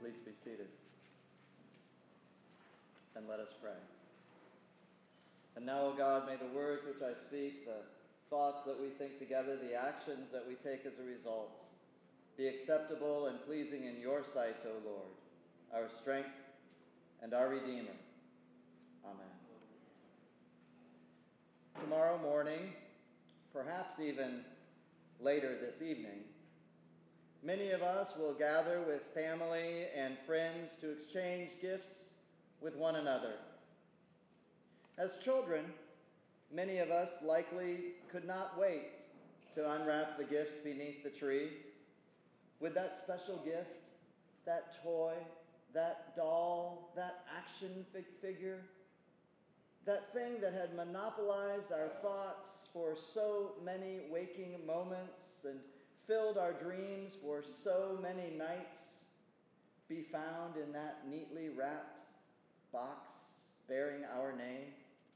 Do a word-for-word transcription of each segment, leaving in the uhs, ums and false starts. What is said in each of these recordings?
Please be seated. And let us pray. And now, O God, may the words which I speak, the thoughts that we think together, the actions that we take as a result, be acceptable and pleasing in your sight, O Lord, our strength and our Redeemer. Amen. Tomorrow morning, perhaps even later this evening, many of us will gather with family and friends to exchange gifts with one another. As children, many of us likely could not wait to unwrap the gifts beneath the tree. With that special gift, that toy, that doll, that action figure, that thing that had monopolized our thoughts for so many waking moments and filled our dreams for so many nights, be found in that neatly wrapped box bearing our name.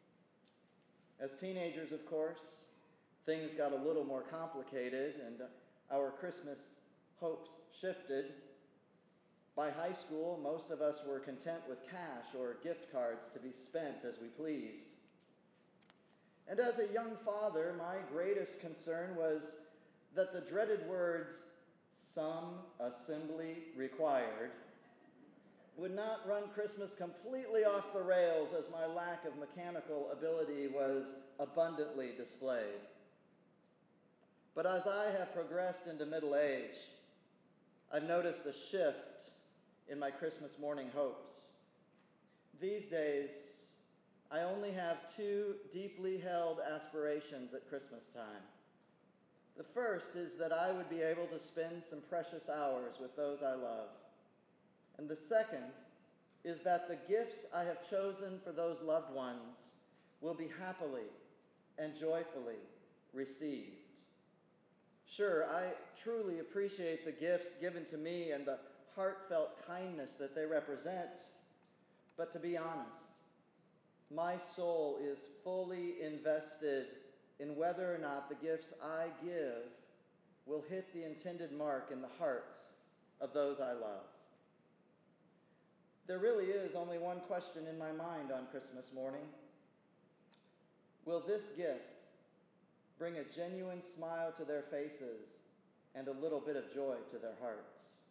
As teenagers, of course, things got a little more complicated and our Christmas hopes shifted. By high school, most of us were content with cash or gift cards to be spent as we pleased. And as a young father, my greatest concern was that the dreaded words, "some assembly required," would not run Christmas completely off the rails as my lack of mechanical ability was abundantly displayed. But as I have progressed into middle age, I've noticed a shift in my Christmas morning hopes. These days, I only have two deeply held aspirations at Christmas time. The first is that I would be able to spend some precious hours with those I love. And the second is that the gifts I have chosen for those loved ones will be happily and joyfully received. Sure, I truly appreciate the gifts given to me and the heartfelt kindness that they represent, but to be honest, my soul is fully invested in whether or not the gifts I give will hit the intended mark in the hearts of those I love. There really is only one question in my mind on Christmas morning. Will this gift bring a genuine smile to their faces and a little bit of joy to their hearts?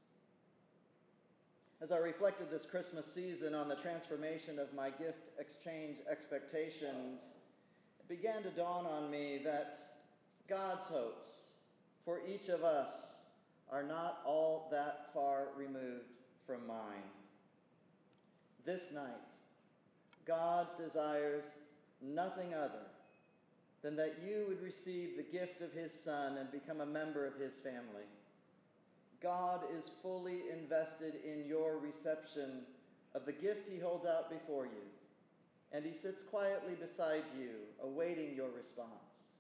As I reflected this Christmas season on the transformation of my gift exchange expectations, it began to dawn on me that God's hopes for each of us are not all that far removed from mine. This night, God desires nothing other than that you would receive the gift of his Son and become a member of his family. God is fully invested in your reception of the gift he holds out before you, and he sits quietly beside you, awaiting your response.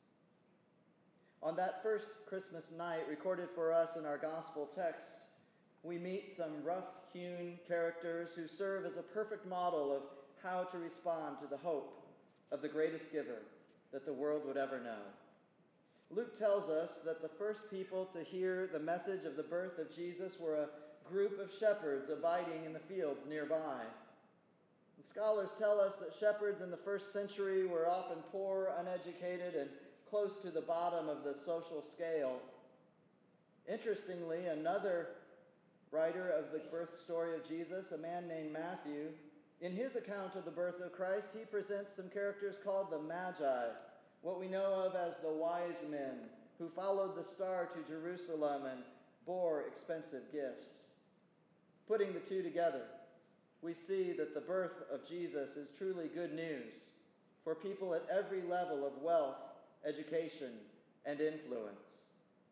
On that first Christmas night, recorded for us in our gospel text, we meet some rough-hewn characters who serve as a perfect model of how to respond to the hope of the greatest giver that the world would ever know. Luke tells us that the first people to hear the message of the birth of Jesus were a group of shepherds abiding in the fields nearby. And scholars tell us that shepherds in the first century were often poor, uneducated, and close to the bottom of the social scale. Interestingly, another writer of the birth story of Jesus, a man named Matthew, in his account of the birth of Christ, he presents some characters called the Magi, what we know of as the wise men who followed the star to Jerusalem and bore expensive gifts. Putting the two together, we see that the birth of Jesus is truly good news for people at every level of wealth, education, and influence.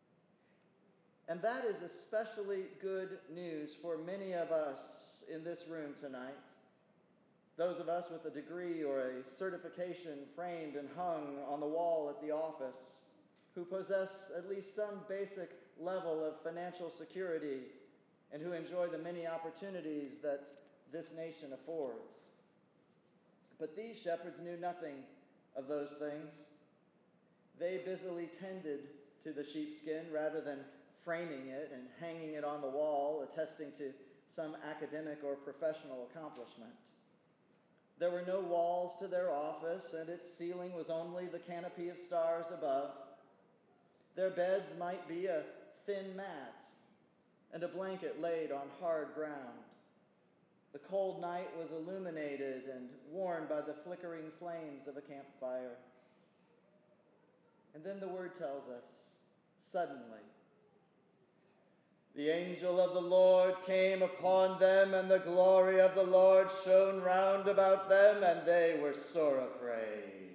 And that is especially good news for many of us in this room tonight. Those of us with a degree or a certification framed and hung on the wall at the office, who possess at least some basic level of financial security and who enjoy the many opportunities that this nation affords. But these shepherds knew nothing of those things. They busily tended to the sheepskin rather than framing it and hanging it on the wall, attesting to some academic or professional accomplishment. There were no walls to their office, and its ceiling was only the canopy of stars above. Their beds might be a thin mat and a blanket laid on hard ground. The cold night was illuminated and warmed by the flickering flames of a campfire. And then the word tells us, suddenly, the angel of the Lord came upon them, and the glory of the Lord shone round about them, and they were sore afraid.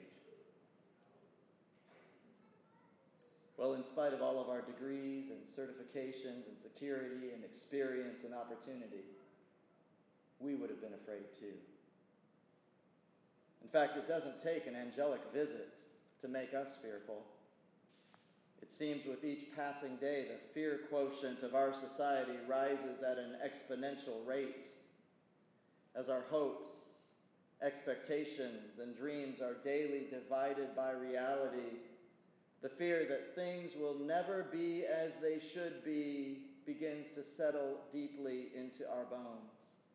Well, in spite of all of our degrees and certifications and security and experience and opportunity, we would have been afraid too. In fact, it doesn't take an angelic visit to make us fearful. It seems with each passing day, the fear quotient of our society rises at an exponential rate as our hopes, expectations, and dreams are daily divided by reality. The fear that things will never be as they should be begins to settle deeply into our bones.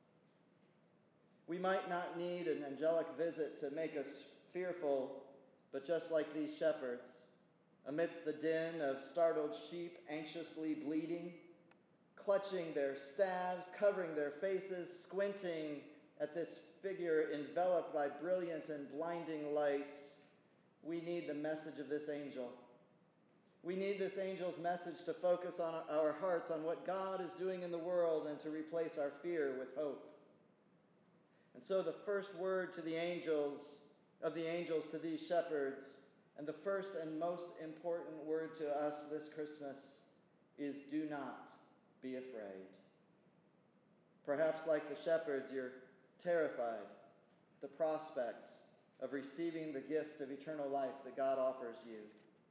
We might not need an angelic visit to make us fearful, but just like these shepherds, amidst the din of startled sheep anxiously bleating, clutching their staves, covering their faces, squinting at this figure enveloped by brilliant and blinding light, we need the message of this angel. We need this angel's message to focus on our hearts on what God is doing in the world and to replace our fear with hope. And so the first word to the angels, of the angels to these shepherds, and the first and most important word to us this Christmas is do not be afraid. Perhaps like the shepherds, you're terrified at the prospect of receiving the gift of eternal life that God offers you.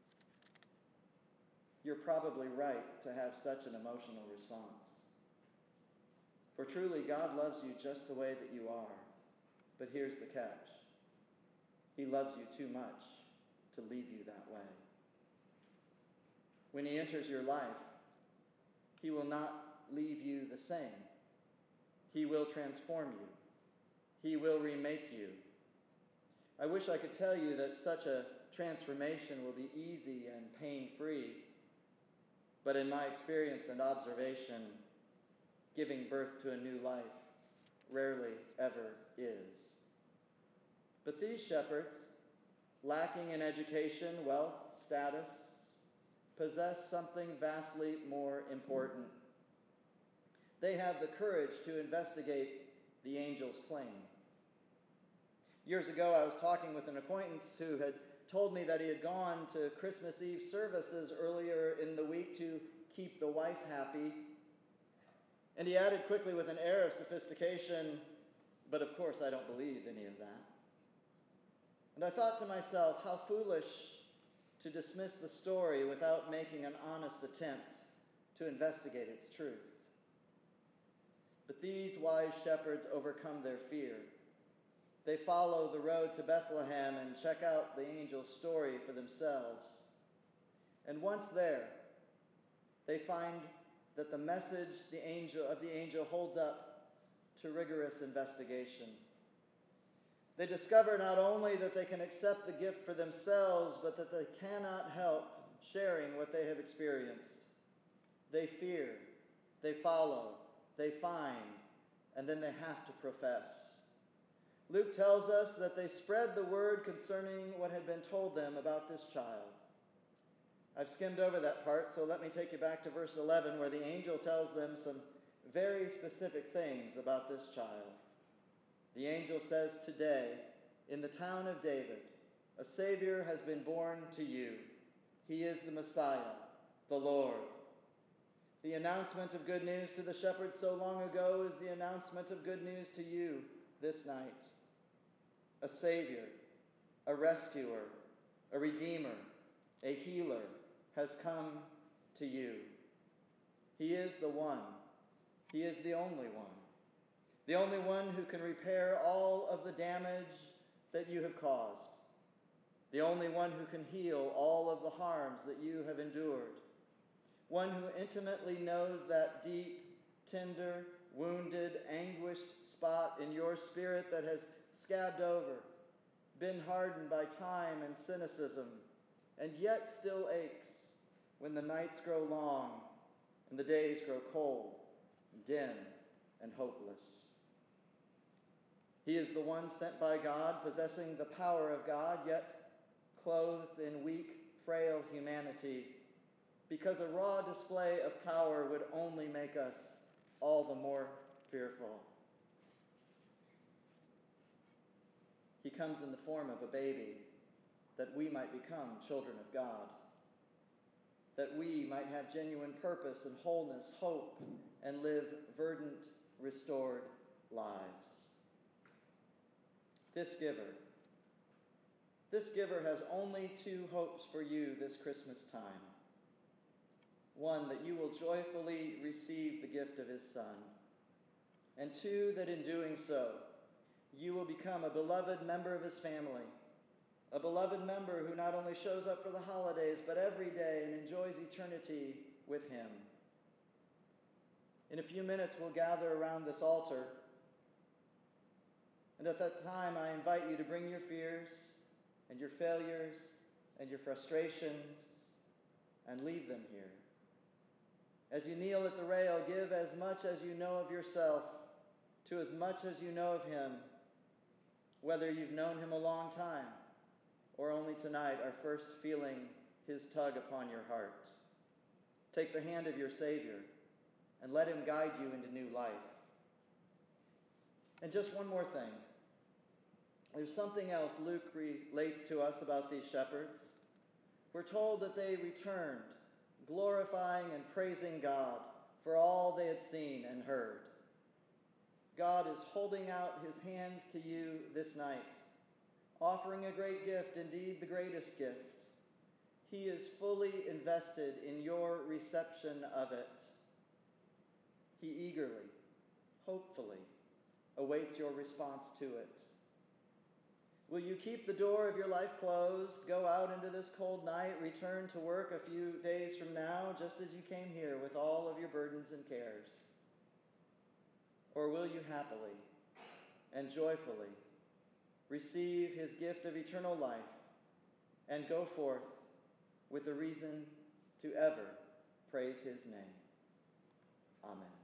You're probably right to have such an emotional response. For truly, God loves you just the way that you are. But here's the catch. He loves you too much to leave you that way. When he enters your life, he will not leave you the same. He will transform you. He will remake you. I wish I could tell you that such a transformation will be easy and pain-free, but in my experience and observation, giving birth to a new life rarely ever is. But these shepherds, lacking in education, wealth, status, possess something vastly more important. They have the courage to investigate the angel's claim. Years ago, I was talking with an acquaintance who had told me that he had gone to Christmas Eve services earlier in the week to keep the wife happy. And he added quickly with an air of sophistication, but of course I don't believe any of that. And I thought to myself, how foolish to dismiss the story without making an honest attempt to investigate its truth. But these wise shepherds overcome their fear. They follow the road to Bethlehem and check out the angel's story for themselves. And once there, they find that the message the angel of the angel holds up to rigorous investigation. They discover not only that they can accept the gift for themselves, but that they cannot help sharing what they have experienced. They fear, they follow, they find, and then they have to profess. Luke tells us that they spread the word concerning what had been told them about this child. I've skimmed over that part, so let me take you back to verse eleven, where the angel tells them some very specific things about this child. The angel says, "Today, in the town of David, a Savior has been born to you. He is the Messiah, the Lord." The announcement of good news to the shepherds so long ago is the announcement of good news to you this night. A Savior, a rescuer, a redeemer, a healer has come to you. He is the one. He is the only one. The only one who can repair all of the damage that you have caused. The only one who can heal all of the harms that you have endured. One who intimately knows that deep, tender, wounded, anguished spot in your spirit that has scabbed over, been hardened by time and cynicism, and yet still aches when the nights grow long and the days grow cold, dim, and hopeless. He is the one sent by God, possessing the power of God, yet clothed in weak, frail humanity, because a raw display of power would only make us all the more fearful. He comes in the form of a baby, that we might become children of God, that we might have genuine purpose and wholeness, hope, and live verdant, restored lives. This giver, this giver has only two hopes for you this Christmas time. One, that you will joyfully receive the gift of his Son, and two, that in doing so, you will become a beloved member of his family, a beloved member who not only shows up for the holidays, but every day and enjoys eternity with him. In a few minutes, we'll gather around this altar, and at that time, I invite you to bring your fears and your failures and your frustrations and leave them here. As you kneel at the rail, give as much as you know of yourself to as much as you know of him, whether you've known him a long time or only tonight are first feeling his tug upon your heart. Take the hand of your Savior and let him guide you into new life. And just one more thing. There's something else Luke relates to us about these shepherds. We're told that they returned, glorifying and praising God for all they had seen and heard. God is holding out his hands to you this night, offering a great gift, indeed the greatest gift. He is fully invested in your reception of it. He eagerly, hopefully, awaits your response to it. Will you keep the door of your life closed, go out into this cold night, return to work a few days from now, just as you came here with all of your burdens and cares? Or will you happily and joyfully receive his gift of eternal life and go forth with a reason to ever praise his name? Amen.